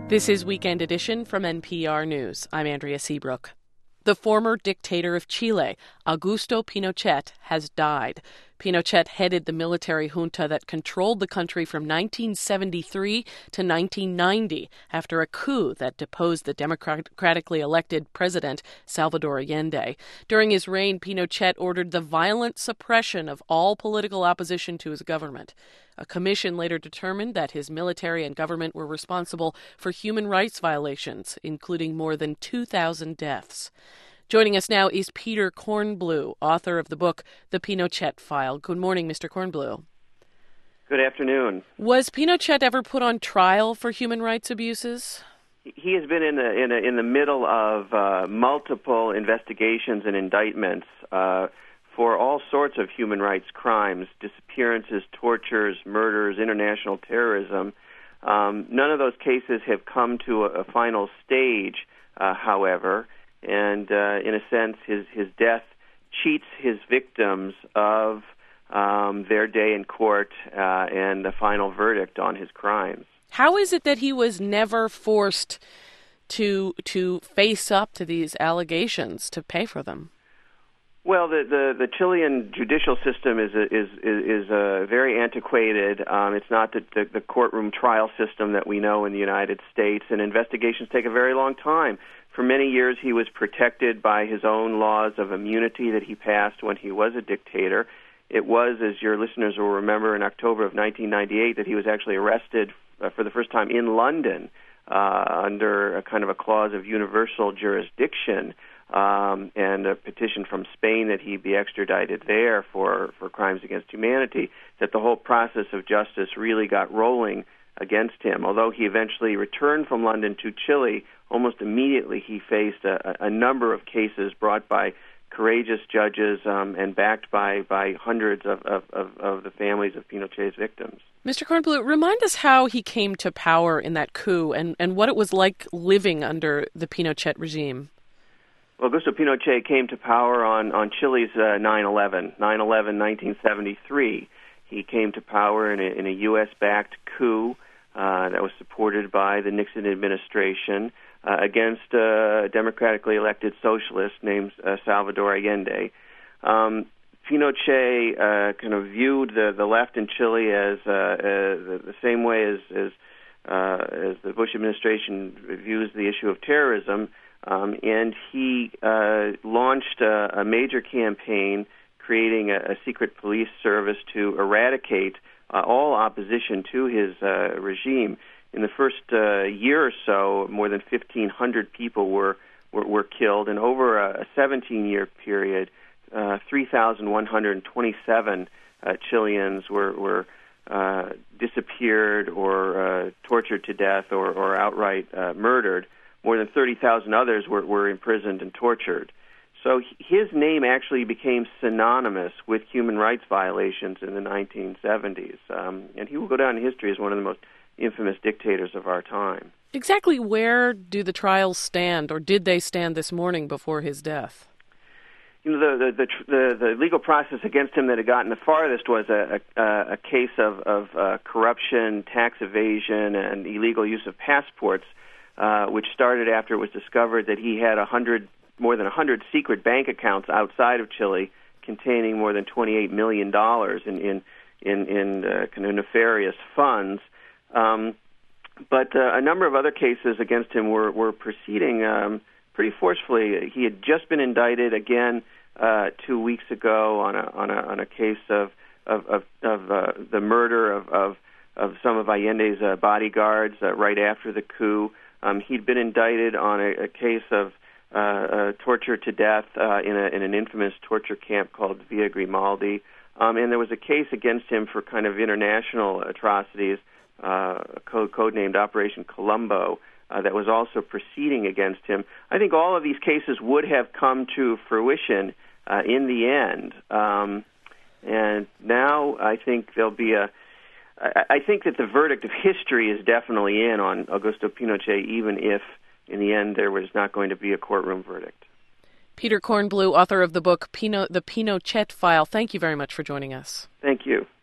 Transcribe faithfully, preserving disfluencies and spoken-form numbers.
This is Weekend Edition from N P R News. I'm Andrea Seabrook. The former dictator of Chile, Augusto Pinochet, has died. Pinochet headed the military junta that controlled the country from nineteen seventy-three to nineteen ninety after a coup that deposed the democratically elected president, Salvador Allende. During his reign, Pinochet ordered the violent suppression of all political opposition to his government. A commission later determined that his military and government were responsible for human rights violations, including more than two thousand deaths. Joining us now is Peter Kornbluh, author of the book The Pinochet File. Good morning, Mister Kornbluh. Good afternoon. Was Pinochet ever put on trial for human rights abuses? He has been in the in, a, in the middle of uh, multiple investigations and indictments uh, for all sorts of human rights crimes, disappearances, tortures, murders, international terrorism. Um, none of those cases have come to a, a final stage, uh, however, and uh, in a sense, his, his death cheats his victims of um, their day in court uh, and the final verdict on his crimes. How is it that he was never forced to to face up to these allegations, to pay for them? Well, the, the, the Chilean judicial system is a, is is, is a very antiquated. Um, it's not the, the, the courtroom trial system that we know in the United States, and investigations take a very long time. For many years, he was protected by his own laws of immunity that he passed when he was a dictator. It was, as your listeners will remember, in October of nineteen ninety-eight that he was actually arrested uh, for the first time in London uh, under a kind of a clause of universal jurisdiction. Um, and a petition from Spain that he be extradited there for, for crimes against humanity, that the whole process of justice really got rolling against him. Although he eventually returned from London to Chile, almost immediately he faced a, a number of cases brought by courageous judges um, and backed by, by hundreds of, of, of, of the families of Pinochet's victims. Mister Kornbluh, remind us how he came to power in that coup and, and what it was like living under the Pinochet regime. Augusto Pinochet came to power on, on Chile's uh, nine eleven, nine eleven nineteen seventy-three. He came to power in a, in a U S-backed coup uh, that was supported by the Nixon administration uh, against a democratically elected socialist named uh, Salvador Allende. Um, Pinochet uh, kind of viewed the, the left in Chile as uh, uh, the, the same way as as, uh, as the Bush administration views the issue of terrorism. Um, and he uh, launched a, a major campaign creating a, a secret police service to eradicate uh, all opposition to his uh, regime. In the first uh, year or so, more than fifteen hundred people were, were, were killed, and over a seventeen-year period, uh, three thousand one hundred twenty-seven uh, Chileans were, were uh, disappeared or uh, tortured to death or, or outright uh, murdered. More than thirty thousand others were, were imprisoned and tortured. So his name actually became synonymous with human rights violations in the nineteen seventies. Um, and he will go down in history as one of the most infamous dictators of our time. Exactly where do the trials stand, or did they stand this morning before his death? You know, the the the, the, the legal process against him that had gotten the farthest was a, a, a case of, of uh, corruption, tax evasion, and illegal use of passports, Uh, which started after it was discovered that he had a hundred, more than a hundred secret bank accounts outside of Chile, containing more than twenty-eight million dollars in in in, in uh, kind of nefarious funds. Um, but uh, a number of other cases against him were were proceeding um, pretty forcefully. He had just been indicted again uh, two weeks ago on a on a on a case of of of, of uh, the murder of, of of some of Allende's uh, bodyguards uh, right after the coup. Um, he'd been indicted on a, a case of uh, uh, torture to death uh, in, a, in an infamous torture camp called Villa Grimaldi. Um, and there was a case against him for kind of international atrocities, uh, code, codenamed Operation Colombo, uh, that was also proceeding against him. I think all of these cases would have come to fruition uh, in the end. Um, and now I think there'll be a I think that the verdict of history is definitely in on Augusto Pinochet, even if, in the end, there was not going to be a courtroom verdict. Peter Kornbluh, author of the book Pino, The Pinochet File, thank you very much for joining us. Thank you.